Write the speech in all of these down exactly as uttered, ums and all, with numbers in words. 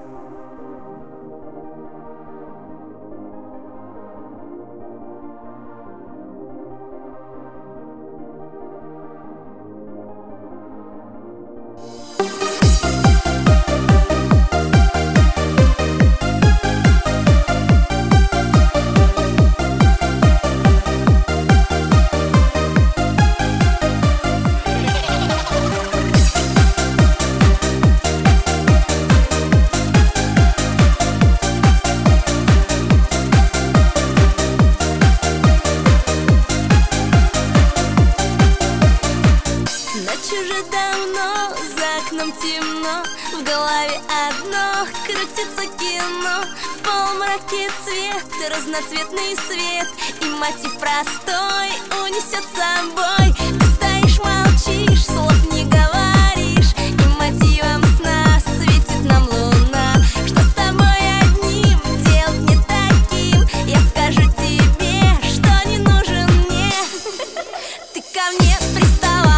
Уже давно, за окном темно, в голове одно, крутится кино. В полумраке цвет, разноцветный свет, и мотив простой унесет с собой. Ты стоишь, молчишь, слов не говоришь, и мотивом сна светит нам луна. Что с тобой одним делать не таким? Я скажу тебе, что не нужен мне. Ты ко мне приставал,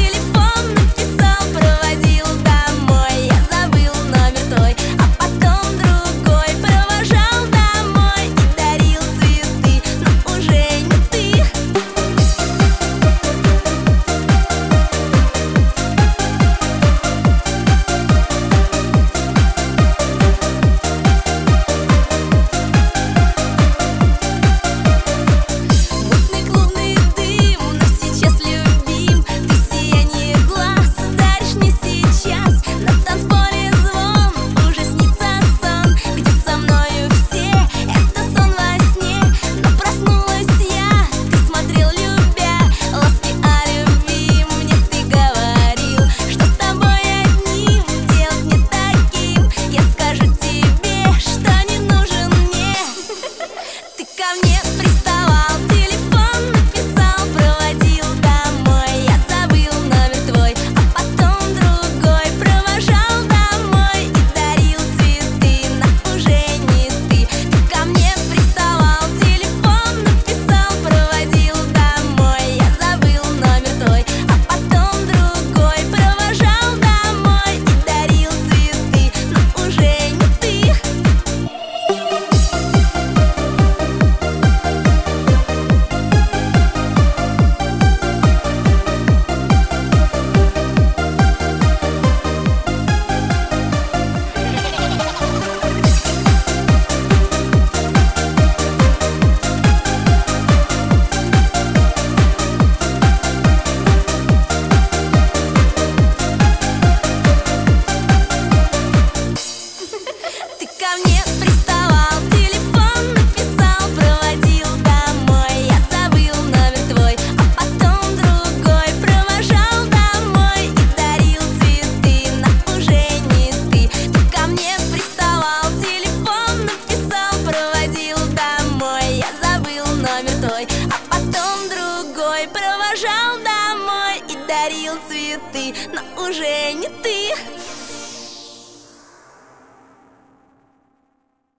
а потом другой провожал домой и дарил цветы, но уже не ты.